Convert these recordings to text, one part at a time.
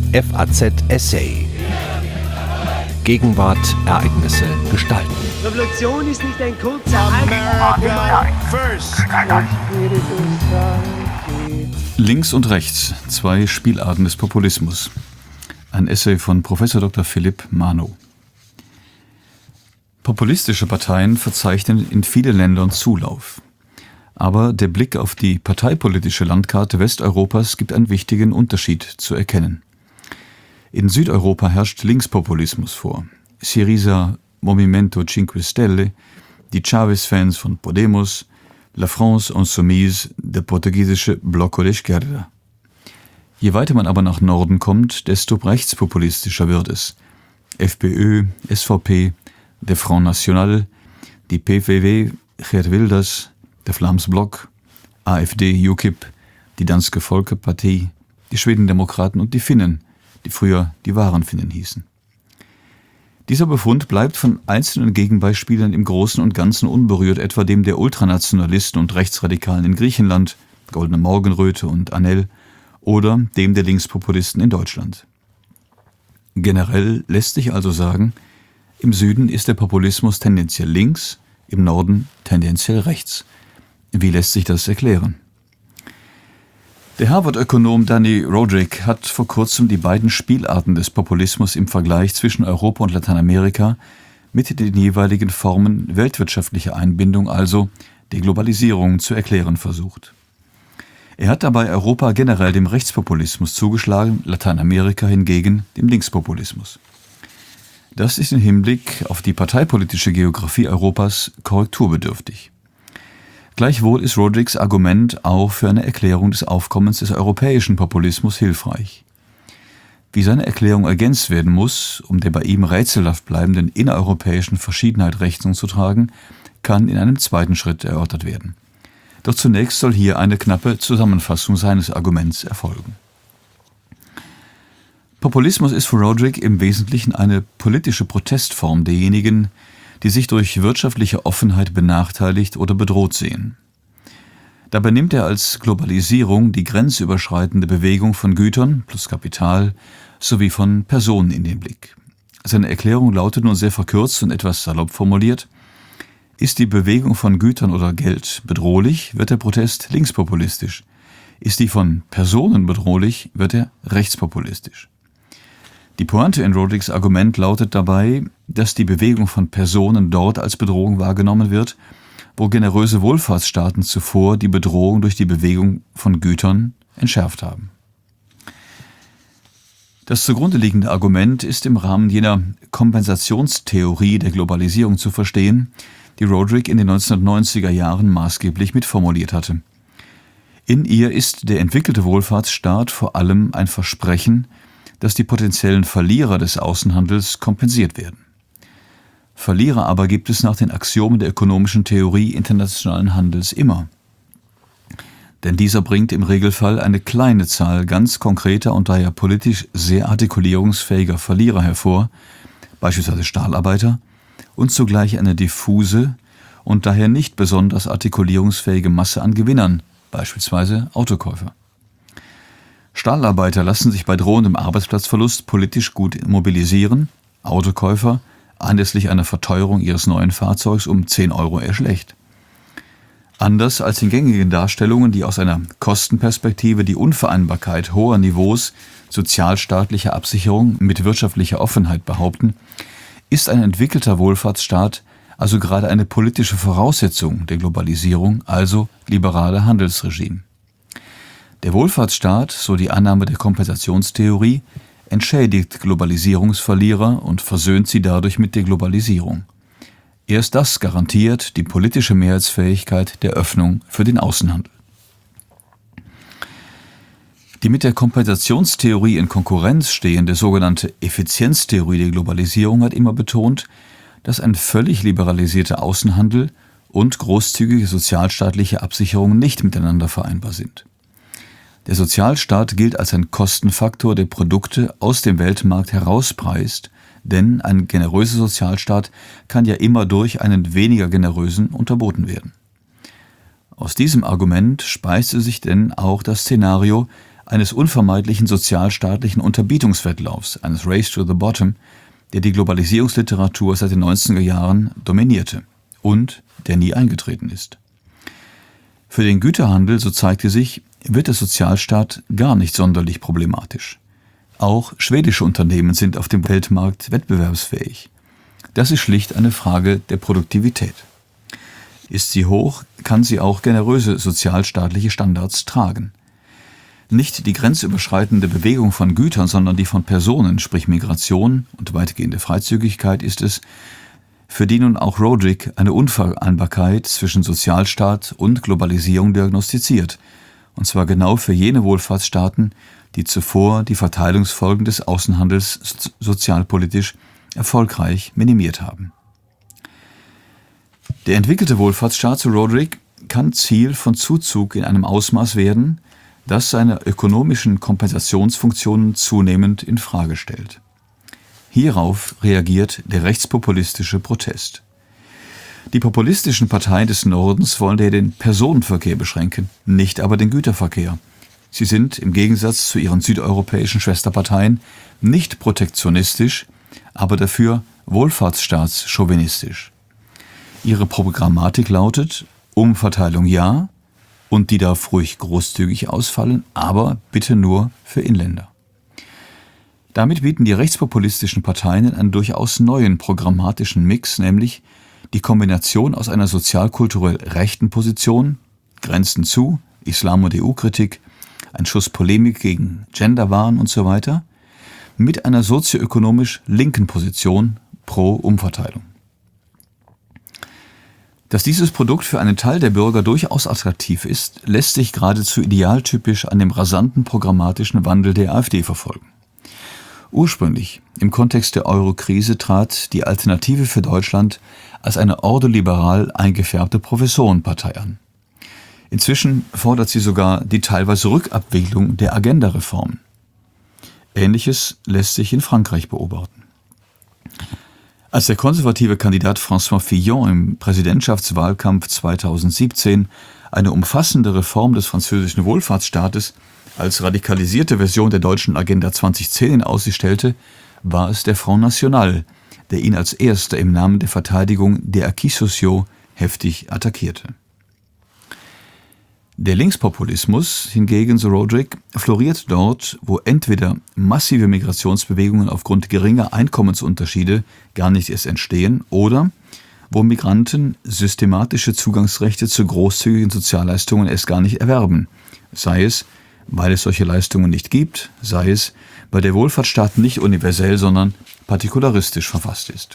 FAZ Essay. Gegenwart, Ereignisse, Gestalten. Revolution ist nicht ein kurzer Links und rechts, zwei Spielarten des Populismus. Ein Essay von Prof. Dr. Philipp Manow. Populistische Parteien verzeichnen in vielen Ländern Zulauf. Aber der Blick auf die parteipolitische Landkarte Westeuropas gibt einen wichtigen Unterschied zu erkennen. In Südeuropa herrscht Linkspopulismus vor. Syriza, Movimento Cinque Stelle, die Chavez-Fans von Podemos, La France Insoumise, der portugiesische Bloco de Esquerda. Je weiter man aber nach Norden kommt, desto rechtspopulistischer wird es. FPÖ, SVP, der Front National, die PVV, Geert Wilders, der Vlaams Blok, AfD, UKIP, die Danske Folkeparti, die Schwedendemokraten und die Finnen, die früher die wahren Finnen hießen. Dieser Befund bleibt von einzelnen Gegenbeispielen im Großen und Ganzen unberührt, etwa dem der Ultranationalisten und Rechtsradikalen in Griechenland, Goldene Morgenröte und ANEL, oder dem der Linkspopulisten in Deutschland. Generell lässt sich also sagen, im Süden ist der Populismus tendenziell links, im Norden tendenziell rechts. Wie lässt sich das erklären? Der Harvard-Ökonom Danny Rodrik hat vor kurzem die beiden Spielarten des Populismus im Vergleich zwischen Europa und Lateinamerika mit den jeweiligen Formen weltwirtschaftlicher Einbindung, also der Globalisierung, zu erklären versucht. Er hat dabei Europa generell dem Rechtspopulismus zugeschlagen, Lateinamerika hingegen dem Linkspopulismus. Das ist im Hinblick auf die parteipolitische Geografie Europas korrekturbedürftig. Gleichwohl ist Rodriks Argument auch für eine Erklärung des Aufkommens des europäischen Populismus hilfreich. Wie seine Erklärung ergänzt werden muss, um der bei ihm rätselhaft bleibenden innereuropäischen Verschiedenheit Rechnung zu tragen, kann in einem zweiten Schritt erörtert werden. Doch zunächst soll hier eine knappe Zusammenfassung seines Arguments erfolgen. Populismus ist für Rodrik im Wesentlichen eine politische Protestform derjenigen, die sich durch wirtschaftliche Offenheit benachteiligt oder bedroht sehen. Dabei nimmt er als Globalisierung die grenzüberschreitende Bewegung von Gütern plus Kapital sowie von Personen in den Blick. Seine Erklärung lautet nun sehr verkürzt und etwas salopp formuliert: Ist die Bewegung von Gütern oder Geld bedrohlich, wird der Protest linkspopulistisch. Ist die von Personen bedrohlich, wird er rechtspopulistisch. Die Pointe in Rodriks Argument lautet dabei, dass die Bewegung von Personen dort als Bedrohung wahrgenommen wird, wo generöse Wohlfahrtsstaaten zuvor die Bedrohung durch die Bewegung von Gütern entschärft haben. Das zugrunde liegende Argument ist im Rahmen jener Kompensationstheorie der Globalisierung zu verstehen, die Rodrik in den 1990er Jahren maßgeblich mitformuliert hatte. In ihr ist der entwickelte Wohlfahrtsstaat vor allem ein Versprechen, dass die potenziellen Verlierer des Außenhandels kompensiert werden. Verlierer aber gibt es nach den Axiomen der ökonomischen Theorie internationalen Handels immer. Denn dieser bringt im Regelfall eine kleine Zahl ganz konkreter und daher politisch sehr artikulierungsfähiger Verlierer hervor, beispielsweise Stahlarbeiter, und zugleich eine diffuse und daher nicht besonders artikulierungsfähige Masse an Gewinnern, beispielsweise Autokäufer. Stahlarbeiter lassen sich bei drohendem Arbeitsplatzverlust politisch gut mobilisieren, Autokäufer anlässlich einer Verteuerung ihres neuen Fahrzeugs um 10 € erschlecht. Anders als in gängigen Darstellungen, die aus einer Kostenperspektive die Unvereinbarkeit hoher Niveaus sozialstaatlicher Absicherung mit wirtschaftlicher Offenheit behaupten, ist ein entwickelter Wohlfahrtsstaat also gerade eine politische Voraussetzung der Globalisierung, also liberale Handelsregime. Der Wohlfahrtsstaat, so die Annahme der Kompensationstheorie, entschädigt Globalisierungsverlierer und versöhnt sie dadurch mit der Globalisierung. Erst das garantiert die politische Mehrheitsfähigkeit der Öffnung für den Außenhandel. Die mit der Kompensationstheorie in Konkurrenz stehende sogenannte Effizienztheorie der Globalisierung hat immer betont, dass ein völlig liberalisierter Außenhandel und großzügige sozialstaatliche Absicherung nicht miteinander vereinbar sind. Der Sozialstaat gilt als ein Kostenfaktor, der Produkte aus dem Weltmarkt herauspreist, denn ein generöser Sozialstaat kann ja immer durch einen weniger generösen unterboten werden. Aus diesem Argument speiste sich denn auch das Szenario eines unvermeidlichen sozialstaatlichen Unterbietungswettlaufs, eines Race to the Bottom, der die Globalisierungsliteratur seit den 90er Jahren dominierte und der nie eingetreten ist. Für den Güterhandel, so zeigte sich, wird der Sozialstaat gar nicht sonderlich problematisch. Auch schwedische Unternehmen sind auf dem Weltmarkt wettbewerbsfähig. Das ist schlicht eine Frage der Produktivität. Ist sie hoch, kann sie auch generöse sozialstaatliche Standards tragen. Nicht die grenzüberschreitende Bewegung von Gütern, sondern die von Personen, sprich Migration und weitgehende Freizügigkeit ist es, für die nun auch Rodrik eine Unvereinbarkeit zwischen Sozialstaat und Globalisierung diagnostiziert, und zwar genau für jene Wohlfahrtsstaaten, die zuvor die Verteilungsfolgen des Außenhandels sozialpolitisch erfolgreich minimiert haben. Der entwickelte Wohlfahrtsstaat, so Rodrik, kann Ziel von Zuzug in einem Ausmaß werden, das seine ökonomischen Kompensationsfunktionen zunehmend in Frage stellt. Hierauf reagiert der rechtspopulistische Protest. Die populistischen Parteien des Nordens wollen den Personenverkehr beschränken, nicht aber den Güterverkehr. Sie sind im Gegensatz zu ihren südeuropäischen Schwesterparteien nicht protektionistisch, aber dafür wohlfahrtsstaatschauvistisch. Ihre Programmatik lautet: Umverteilung ja, und die darf ruhig großzügig ausfallen, aber bitte nur für Inländer. Damit bieten die rechtspopulistischen Parteien einen durchaus neuen programmatischen Mix, nämlich die Kombination aus einer sozialkulturell rechten Position, Grenzen zu, Islam- und EU-Kritik, ein Schuss Polemik gegen Genderwahn und so weiter, mit einer sozioökonomisch linken Position pro Umverteilung. Dass dieses Produkt für einen Teil der Bürger durchaus attraktiv ist, lässt sich geradezu idealtypisch an dem rasanten programmatischen Wandel der AfD verfolgen. Ursprünglich, im Kontext der Euro-Krise, trat die Alternative für Deutschland als eine ordoliberal eingefärbte Professorenpartei an. Inzwischen fordert sie sogar die teilweise Rückabwicklung der Agenda-Reformen. Ähnliches lässt sich in Frankreich beobachten. Als der konservative Kandidat François Fillon im Präsidentschaftswahlkampf 2017 eine umfassende Reform des französischen Wohlfahrtsstaates als radikalisierte Version der deutschen Agenda 2010 in Aussicht stellte, war es der Front National, der ihn als erster im Namen der Verteidigung der Acquis sociaux heftig attackierte. Der Linkspopulismus hingegen, so Rodrik, floriert dort, wo entweder massive Migrationsbewegungen aufgrund geringer Einkommensunterschiede gar nicht erst entstehen oder wo Migranten systematische Zugangsrechte zu großzügigen Sozialleistungen erst gar nicht erwerben, sei es, weil es solche Leistungen nicht gibt, sei es, weil der Wohlfahrtsstaat nicht universell, sondern partikularistisch verfasst ist.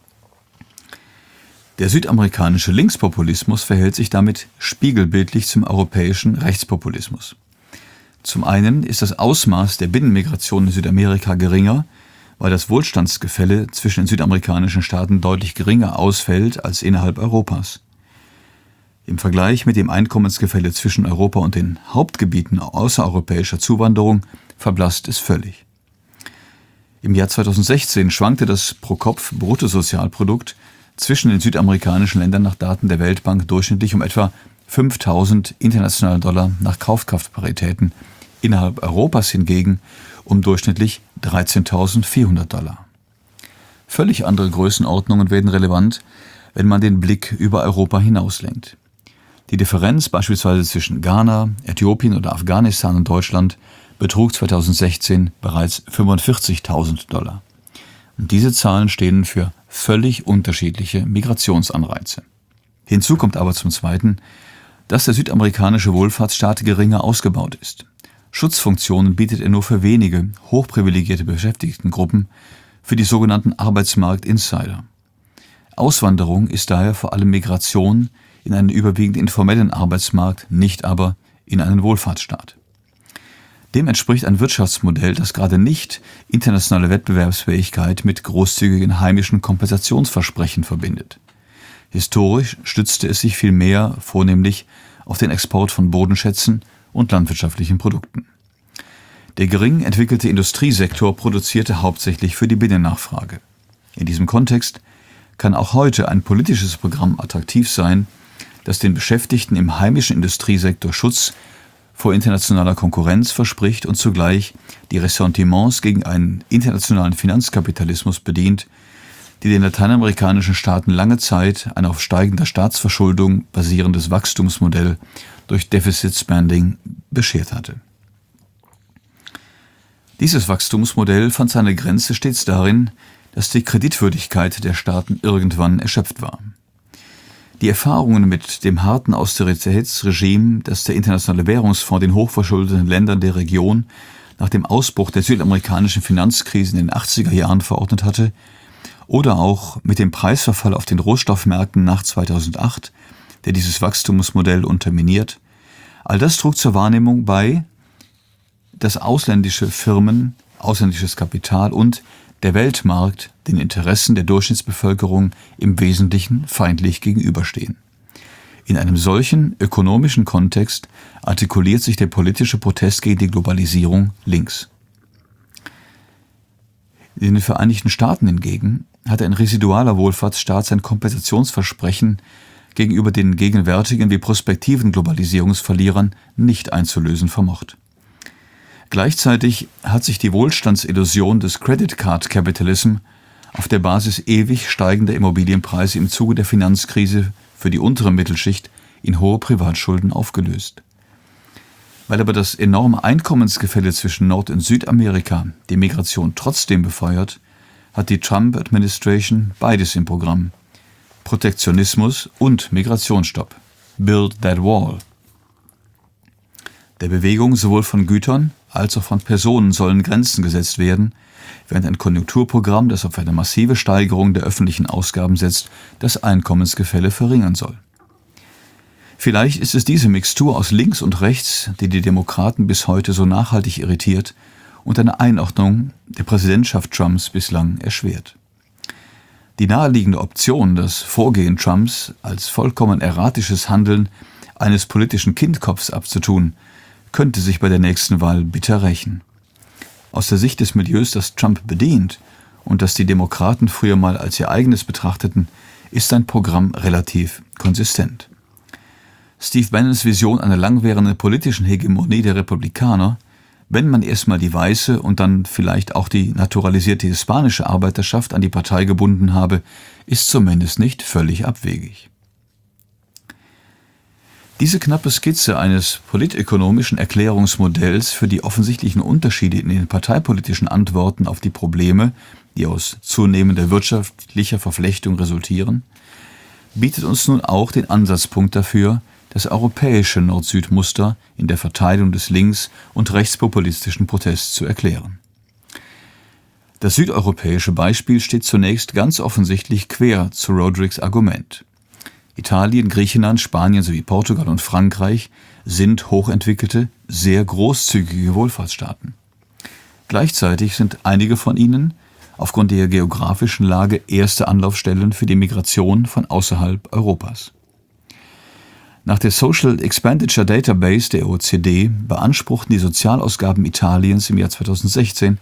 Der südamerikanische Linkspopulismus verhält sich damit spiegelbildlich zum europäischen Rechtspopulismus. Zum einen ist das Ausmaß der Binnenmigration in Südamerika geringer, weil das Wohlstandsgefälle zwischen den südamerikanischen Staaten deutlich geringer ausfällt als innerhalb Europas. Im Vergleich mit dem Einkommensgefälle zwischen Europa und den Hauptgebieten außereuropäischer Zuwanderung verblasst es völlig. Im Jahr 2016 schwankte das Pro-Kopf-Bruttosozialprodukt zwischen den südamerikanischen Ländern nach Daten der Weltbank durchschnittlich um etwa 5.000 internationale Dollar nach Kaufkraftparitäten, innerhalb Europas hingegen um durchschnittlich 13.400 Dollar. Völlig andere Größenordnungen werden relevant, wenn man den Blick über Europa hinauslenkt. Die Differenz beispielsweise zwischen Ghana, Äthiopien oder Afghanistan und Deutschland betrug 2016 bereits 45.000 Dollar. Und diese Zahlen stehen für völlig unterschiedliche Migrationsanreize. Hinzu kommt aber zum Zweiten, dass der südamerikanische Wohlfahrtsstaat geringer ausgebaut ist. Schutzfunktionen bietet er nur für wenige hochprivilegierte Beschäftigtengruppen, für die sogenannten Arbeitsmarkt-Insider. Auswanderung ist daher vor allem Migration in einen überwiegend informellen Arbeitsmarkt, nicht aber in einen Wohlfahrtsstaat. Dem entspricht ein Wirtschaftsmodell, das gerade nicht internationale Wettbewerbsfähigkeit mit großzügigen heimischen Kompensationsversprechen verbindet. Historisch stützte es sich vielmehr vornehmlich auf den Export von Bodenschätzen und landwirtschaftlichen Produkten. Der gering entwickelte Industriesektor produzierte hauptsächlich für die Binnennachfrage. In diesem Kontext kann auch heute ein politisches Programm attraktiv sein, das den Beschäftigten im heimischen Industriesektor Schutz vor internationaler Konkurrenz verspricht und zugleich die Ressentiments gegen einen internationalen Finanzkapitalismus bedient, die den lateinamerikanischen Staaten lange Zeit ein auf steigender Staatsverschuldung basierendes Wachstumsmodell durch Deficit Spending beschert hatte. Dieses Wachstumsmodell fand seine Grenze stets darin, dass die Kreditwürdigkeit der Staaten irgendwann erschöpft war. Die Erfahrungen mit dem harten Austeritätsregime, das der Internationale Währungsfonds den hochverschuldeten Ländern der Region nach dem Ausbruch der südamerikanischen Finanzkrise in den 80er Jahren verordnet hatte, oder auch mit dem Preisverfall auf den Rohstoffmärkten nach 2008, der dieses Wachstumsmodell unterminiert, all das trug zur Wahrnehmung bei, dass ausländische Firmen, ausländisches Kapital und der Weltmarkt den Interessen der Durchschnittsbevölkerung im Wesentlichen feindlich gegenüberstehen. In einem solchen ökonomischen Kontext artikuliert sich der politische Protest gegen die Globalisierung links. In den Vereinigten Staaten hingegen hat ein residualer Wohlfahrtsstaat sein Kompensationsversprechen gegenüber den gegenwärtigen wie prospektiven Globalisierungsverlierern nicht einzulösen vermocht. Gleichzeitig hat sich die Wohlstandsillusion des Credit Card Capitalism auf der Basis ewig steigender Immobilienpreise im Zuge der Finanzkrise für die untere Mittelschicht in hohe Privatschulden aufgelöst. Weil aber das enorme Einkommensgefälle zwischen Nord- und Südamerika die Migration trotzdem befeuert, hat die Trump-Administration beides im Programm: Protektionismus und Migrationsstopp. Build that wall. Der Bewegung sowohl von Gütern als auch von Personen sollen Grenzen gesetzt werden, während ein Konjunkturprogramm, das auf eine massive Steigerung der öffentlichen Ausgaben setzt, das Einkommensgefälle verringern soll. Vielleicht ist es diese Mixtur aus links und rechts, die die Demokraten bis heute so nachhaltig irritiert und eine Einordnung der Präsidentschaft Trumps bislang erschwert. Die naheliegende Option, das Vorgehen Trumps als vollkommen erratisches Handeln eines politischen Kindkopfs abzutun, könnte sich bei der nächsten Wahl bitter rächen. Aus der Sicht des Milieus, das Trump bedient und das die Demokraten früher mal als ihr eigenes betrachteten, ist sein Programm relativ konsistent. Steve Bannons Vision einer langwährenden politischen Hegemonie der Republikaner, wenn man erstmal die weiße und dann vielleicht auch die naturalisierte hispanische Arbeiterschaft an die Partei gebunden habe, ist zumindest nicht völlig abwegig. Diese knappe Skizze eines politökonomischen Erklärungsmodells für die offensichtlichen Unterschiede in den parteipolitischen Antworten auf die Probleme, die aus zunehmender wirtschaftlicher Verflechtung resultieren, bietet uns nun auch den Ansatzpunkt dafür, das europäische Nord-Süd-Muster in der Verteilung des links- und rechtspopulistischen Protests zu erklären. Das südeuropäische Beispiel steht zunächst ganz offensichtlich quer zu Rodericks Argument. Italien, Griechenland, Spanien sowie Portugal und Frankreich sind hochentwickelte, sehr großzügige Wohlfahrtsstaaten. Gleichzeitig sind einige von ihnen aufgrund der geografischen Lage erste Anlaufstellen für die Migration von außerhalb Europas. Nach der Social Expenditure Database der OECD beanspruchten die Sozialausgaben Italiens im Jahr 2016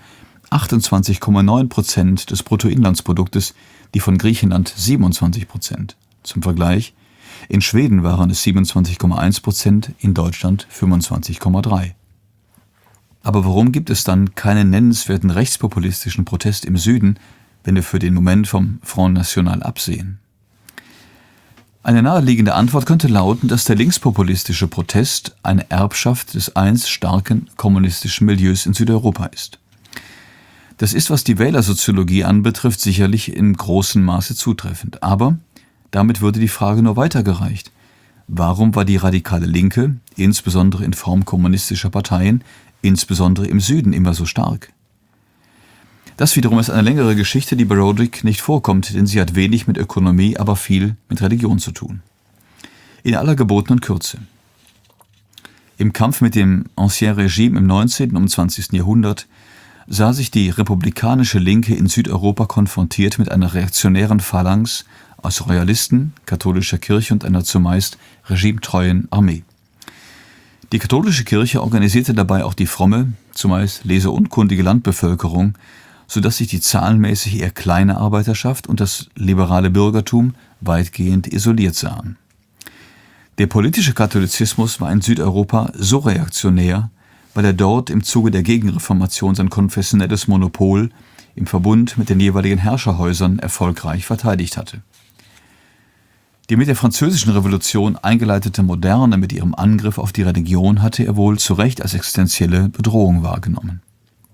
28,9% des Bruttoinlandsproduktes, die von Griechenland 27%. Zum Vergleich, in Schweden waren es 27,1%, in Deutschland 25,3%. Aber warum gibt es dann keinen nennenswerten rechtspopulistischen Protest im Süden, wenn wir für den Moment vom Front National absehen? Eine naheliegende Antwort könnte lauten, dass der linkspopulistische Protest eine Erbschaft des einst starken kommunistischen Milieus in Südeuropa ist. Das ist, was die Wählersoziologie anbetrifft, sicherlich in großem Maße zutreffend. Aber damit würde die Frage nur weitergereicht: Warum war die radikale Linke, insbesondere in Form kommunistischer Parteien, insbesondere im Süden, immer so stark? Das wiederum ist eine längere Geschichte, die bei Roderick nicht vorkommt, denn sie hat wenig mit Ökonomie, aber viel mit Religion zu tun. In aller gebotenen Kürze. Im Kampf mit dem Ancien Regime im 19. und 20. Jahrhundert sah sich die republikanische Linke in Südeuropa konfrontiert mit einer reaktionären Phalanx aus Royalisten, katholischer Kirche und einer zumeist regimetreuen Armee. Die katholische Kirche organisierte dabei auch die fromme, zumeist leseunkundige Landbevölkerung, sodass sich die zahlenmäßig eher kleine Arbeiterschaft und das liberale Bürgertum weitgehend isoliert sahen. Der politische Katholizismus war in Südeuropa so reaktionär, weil er dort im Zuge der Gegenreformation sein konfessionelles Monopol im Verbund mit den jeweiligen Herrscherhäusern erfolgreich verteidigt hatte. Die mit der Französischen Revolution eingeleitete Moderne mit ihrem Angriff auf die Religion hatte er wohl zu Recht als existenzielle Bedrohung wahrgenommen.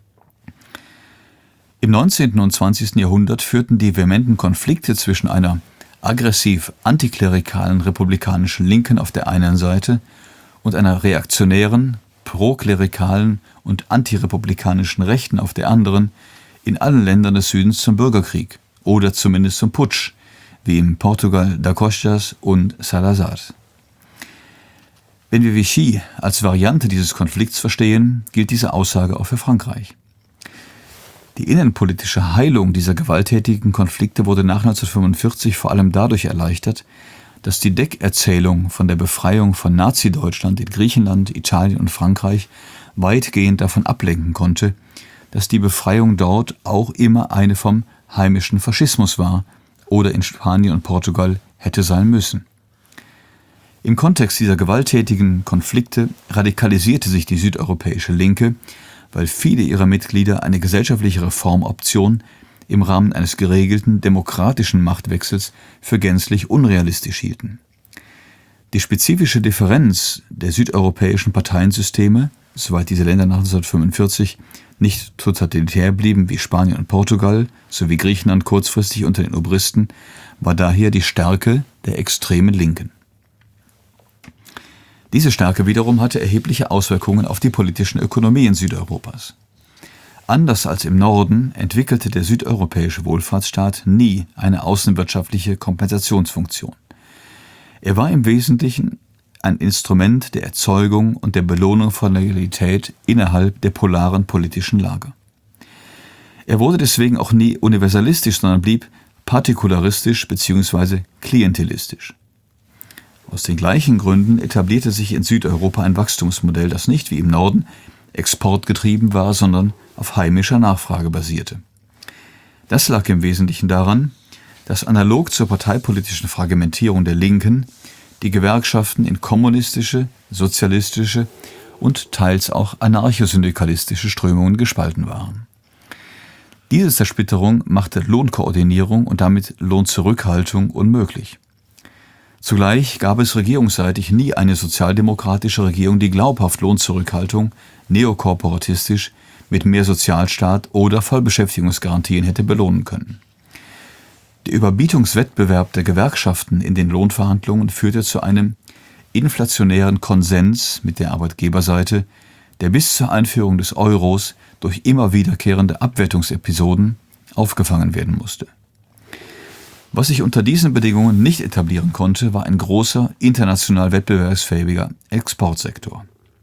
Im 19. und 20. Jahrhundert führten die vehementen Konflikte zwischen einer aggressiv antiklerikalen republikanischen Linken auf der einen Seite und einer reaktionären, proklerikalen und antirepublikanischen Rechten auf der anderen in allen Ländern des Südens zum Bürgerkrieg oder zumindest zum Putsch, wie im Portugal da Costas und Salazar. Wenn wir Vichy als Variante dieses Konflikts verstehen, gilt diese Aussage auch für Frankreich. Die innenpolitische Heilung dieser gewalttätigen Konflikte wurde nach 1945 vor allem dadurch erleichtert, dass die Deckerzählung von der Befreiung von Nazi-Deutschland in Griechenland, Italien und Frankreich weitgehend davon ablenken konnte, dass die Befreiung dort auch immer eine vom heimischen Faschismus war oder in Spanien und Portugal hätte sein müssen. Im Kontext dieser gewalttätigen Konflikte radikalisierte sich die südeuropäische Linke, weil viele ihrer Mitglieder eine gesellschaftliche Reformoption im Rahmen eines geregelten demokratischen Machtwechsels für gänzlich unrealistisch hielten. Die spezifische Differenz der südeuropäischen Parteiensysteme, soweit diese Länder nach 1945 nicht totalitär blieben wie Spanien und Portugal, sowie Griechenland kurzfristig unter den Obristen, war daher die Stärke der extremen Linken. Diese Stärke wiederum hatte erhebliche Auswirkungen auf die politischen Ökonomien Südeuropas. Anders als im Norden entwickelte der südeuropäische Wohlfahrtsstaat nie eine außenwirtschaftliche Kompensationsfunktion. Er war im Wesentlichen ein Instrument der Erzeugung und der Belohnung von Loyalität innerhalb der polaren politischen Lager. Er wurde deswegen auch nie universalistisch, sondern blieb partikularistisch bzw. klientelistisch. Aus den gleichen Gründen etablierte sich in Südeuropa ein Wachstumsmodell, das nicht wie im Norden exportgetrieben war, sondern auf heimischer Nachfrage basierte. Das lag im Wesentlichen daran, dass analog zur parteipolitischen Fragmentierung der Linken die Gewerkschaften in kommunistische, sozialistische und teils auch anarchosyndikalistische Strömungen gespalten waren. Diese Zersplitterung machte Lohnkoordinierung und damit Lohnzurückhaltung unmöglich. Zugleich gab es regierungsseitig nie eine sozialdemokratische Regierung, die glaubhaft Lohnzurückhaltung neokorporatistisch mit mehr Sozialstaat oder Vollbeschäftigungsgarantien hätte belohnen können. Der Überbietungswettbewerb der Gewerkschaften in den Lohnverhandlungen führte zu einem inflationären Konsens mit der Arbeitgeberseite, der bis zur Einführung des Euros durch immer wiederkehrende Abwertungsepisoden aufgefangen werden musste. Was sich unter diesen Bedingungen nicht etablieren konnte, war ein großer, international wettbewerbsfähiger Exportsektor.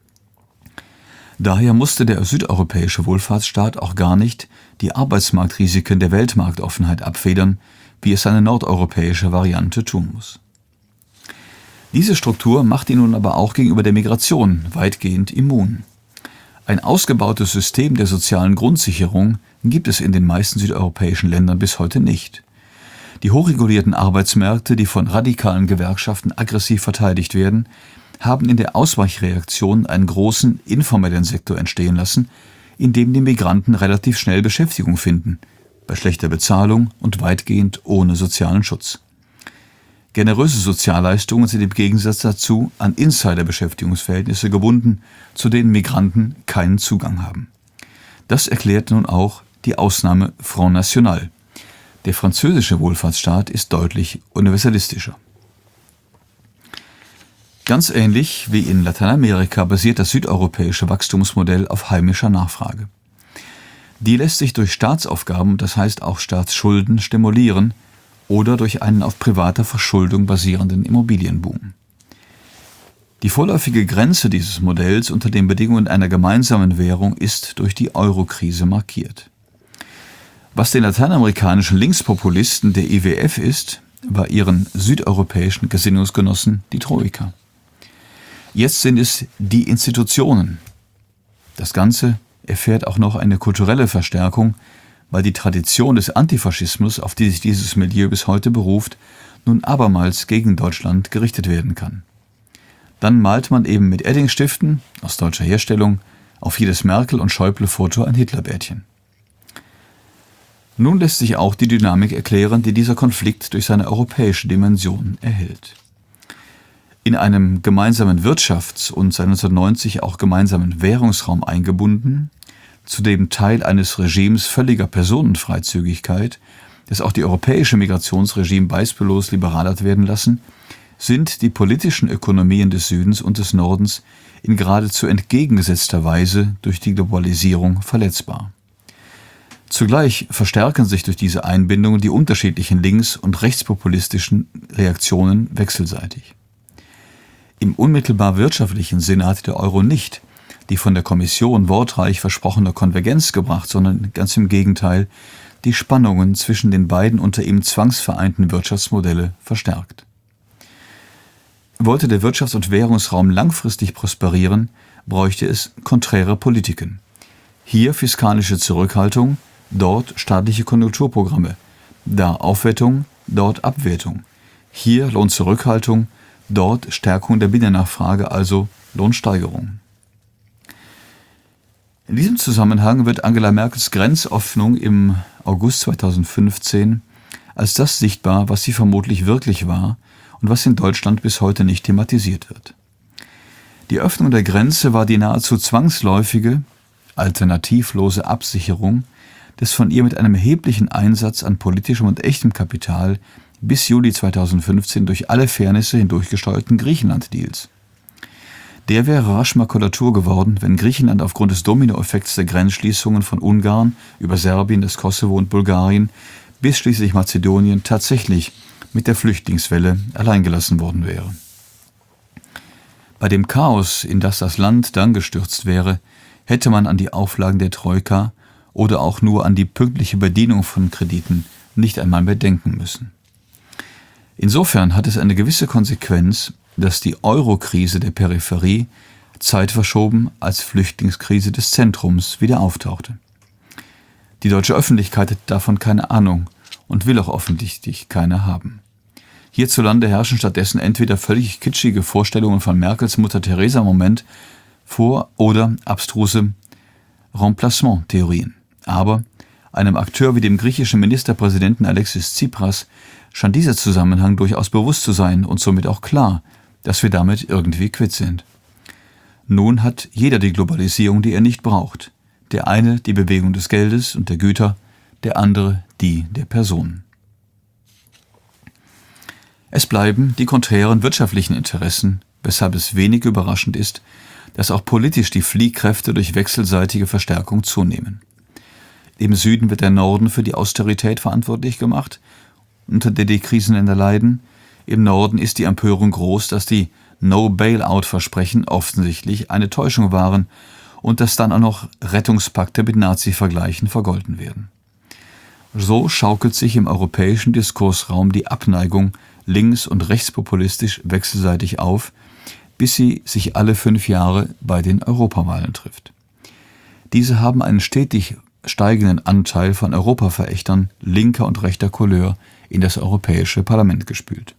Daher musste der südeuropäische Wohlfahrtsstaat auch gar nicht die Arbeitsmarktrisiken der Weltmarktoffenheit abfedern, wie es seine nordeuropäische Variante tun muss. Diese Struktur macht ihn nun aber auch gegenüber der Migration weitgehend immun. Ein ausgebautes System der sozialen Grundsicherung gibt es in den meisten südeuropäischen Ländern bis heute nicht. Die hochregulierten Arbeitsmärkte, die von radikalen Gewerkschaften aggressiv verteidigt werden, haben in der Ausweichreaktion einen großen informellen Sektor entstehen lassen, in dem die Migranten relativ schnell Beschäftigung finden, bei schlechter Bezahlung und weitgehend ohne sozialen Schutz. Generöse Sozialleistungen sind im Gegensatz dazu an Insider-Beschäftigungsverhältnisse gebunden, zu denen Migranten keinen Zugang haben. Das erklärt nun auch die Ausnahme Front National. Der französische Wohlfahrtsstaat ist deutlich universalistischer. Ganz ähnlich wie in Lateinamerika basiert das südeuropäische Wachstumsmodell auf heimischer Nachfrage. Die lässt sich durch Staatsaufgaben, das heißt auch Staatsschulden, stimulieren oder durch einen auf privater Verschuldung basierenden Immobilienboom. Die vorläufige Grenze dieses Modells unter den Bedingungen einer gemeinsamen Währung ist durch die Euro-Krise markiert. Was den lateinamerikanischen Linkspopulisten der IWF ist, war ihren südeuropäischen Gesinnungsgenossen die Troika. Jetzt sind es die Institutionen. Das Ganze erfährt auch noch eine kulturelle Verstärkung, weil die Tradition des Antifaschismus, auf die sich dieses Milieu bis heute beruft, nun abermals gegen Deutschland gerichtet werden kann. dann malt man eben mit Edding-Stiften aus deutscher Herstellung auf jedes Merkel- und Schäuble-Foto ein Hitlerbärtchen. Nun lässt sich auch die Dynamik erklären, die dieser Konflikt durch seine europäische Dimension erhält. In einem gemeinsamen Wirtschafts- und seit 1990 auch gemeinsamen Währungsraum eingebunden, zudem Teil eines Regimes völliger Personenfreizügigkeit, das auch die europäische Migrationsregime beispiellos liberal hat werden lassen, sind die politischen Ökonomien des Südens und des Nordens in geradezu entgegengesetzter Weise durch die Globalisierung verletzbar. Zugleich verstärken sich durch diese Einbindungen die unterschiedlichen links- und rechtspopulistischen Reaktionen wechselseitig. Im unmittelbar wirtschaftlichen Sinne hat der Euro nicht die von der Kommission wortreich versprochene Konvergenz gebracht, sondern ganz im Gegenteil die Spannungen zwischen den beiden unter ihm zwangsvereinten Wirtschaftsmodelle verstärkt. Wollte der Wirtschafts- und Währungsraum langfristig prosperieren, bräuchte es konträre Politiken. Hier fiskalische Zurückhaltung, dort staatliche Konjunkturprogramme, da Aufwertung, dort Abwertung. Hier Lohnzurückhaltung, dort Stärkung der Binnennachfrage, also Lohnsteigerung. In diesem Zusammenhang wird Angela Merkels Grenzöffnung im August 2015 als das sichtbar, was sie vermutlich wirklich war und was in Deutschland bis heute nicht thematisiert wird. Die Öffnung der Grenze war die nahezu zwangsläufige, alternativlose Absicherung des von ihr mit einem erheblichen Einsatz an politischem und echtem Kapital bis Juli 2015 durch alle Fairnisse hindurchgesteuerten Griechenland-Deals. Der wäre rasch Makulatur geworden, wenn Griechenland aufgrund des Dominoeffekts der Grenzschließungen von Ungarn über Serbien, das Kosovo und Bulgarien bis schließlich Mazedonien tatsächlich mit der Flüchtlingswelle alleingelassen worden wäre. Bei dem Chaos, in das das Land dann gestürzt wäre, hätte man an die Auflagen der Troika oder auch nur an die pünktliche Bedienung von Krediten nicht einmal mehr denken müssen. Insofern hat es eine gewisse Konsequenz, dass die Euro-Krise der Peripherie zeitverschoben als Flüchtlingskrise des Zentrums wieder auftauchte. Die deutsche Öffentlichkeit hat davon keine Ahnung und will auch offensichtlich keine haben. Hierzulande herrschen stattdessen entweder völlig kitschige Vorstellungen von Merkels Mutter-Teresa-Moment vor oder abstruse Remplacement-Theorien. Aber einem Akteur wie dem griechischen Ministerpräsidenten Alexis Tsipras scheint dieser Zusammenhang durchaus bewusst zu sein und somit auch klar, dass wir damit irgendwie quitt sind. Nun hat jeder die Globalisierung, die er nicht braucht. Der eine die Bewegung des Geldes und der Güter, der andere die der Personen. Es bleiben die konträren wirtschaftlichen Interessen, weshalb es wenig überraschend ist, dass auch politisch die Fliehkräfte durch wechselseitige Verstärkung zunehmen. Im Süden wird der Norden für die Austerität verantwortlich gemacht, unter der die Krisenländer leiden. Im Norden ist die Empörung groß, dass die No-Bailout-Versprechen offensichtlich eine Täuschung waren und dass dann auch noch Rettungspakte mit Nazi-Vergleichen vergolten werden. So schaukelt sich im europäischen Diskursraum die Abneigung links- und rechtspopulistisch wechselseitig auf, bis sie sich alle 5 Jahre bei den Europawahlen trifft. Diese haben einen stetig steigenden Anteil von Europaverächtern linker und rechter Couleur in das Europäische Parlament gespült.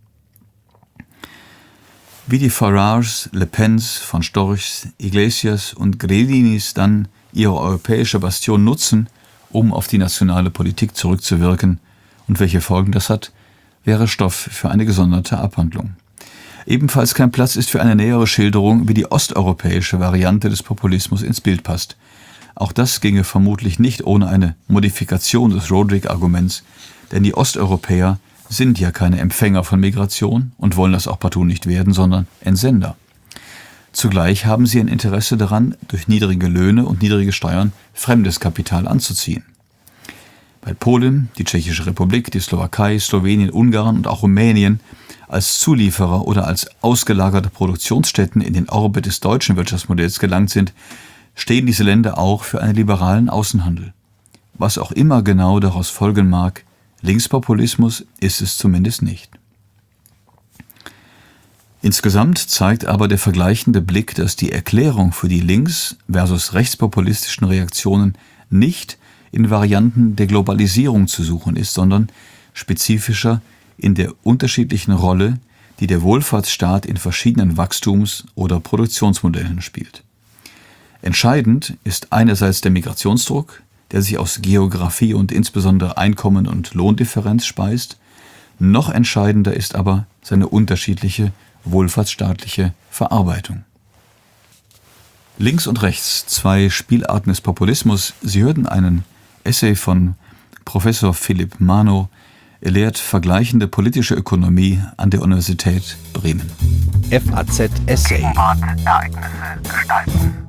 Wie die Farages, Le Pens, von Storchs, Iglesias und Grelinis dann ihre europäische Bastion nutzen, um auf die nationale Politik zurückzuwirken, und welche Folgen das hat, wäre Stoff für eine gesonderte Abhandlung. Ebenfalls kein Platz ist für eine nähere Schilderung, wie die osteuropäische Variante des Populismus ins Bild passt. Auch das ginge vermutlich nicht ohne eine Modifikation des Rodrik-Arguments, denn die Osteuropäer sind ja keine Empfänger von Migration und wollen das auch partout nicht werden, sondern Entsender. Zugleich haben sie ein Interesse daran, durch niedrige Löhne und niedrige Steuern fremdes Kapital anzuziehen. Weil Polen, die Tschechische Republik, die Slowakei, Slowenien, Ungarn und auch Rumänien als Zulieferer oder als ausgelagerte Produktionsstätten in den Orbit des deutschen Wirtschaftsmodells gelangt sind, stehen diese Länder auch für einen liberalen Außenhandel. Was auch immer genau daraus folgen mag, Linkspopulismus ist es zumindest nicht. Insgesamt zeigt aber der vergleichende Blick, dass die Erklärung für die links- versus rechtspopulistischen Reaktionen nicht in Varianten der Globalisierung zu suchen ist, sondern spezifischer in der unterschiedlichen Rolle, die der Wohlfahrtsstaat in verschiedenen Wachstums- oder Produktionsmodellen spielt. Entscheidend ist einerseits der Migrationsdruck, der sich aus Geografie und insbesondere Einkommen- und Lohndifferenz speist. Noch entscheidender ist aber seine unterschiedliche wohlfahrtsstaatliche Verarbeitung. Links und rechts, zwei Spielarten des Populismus. Sie hörten einen Essay von Professor Philipp Mano. Er lehrt vergleichende politische Ökonomie an der Universität Bremen. FAZ Essay. Ereignisse gestalten.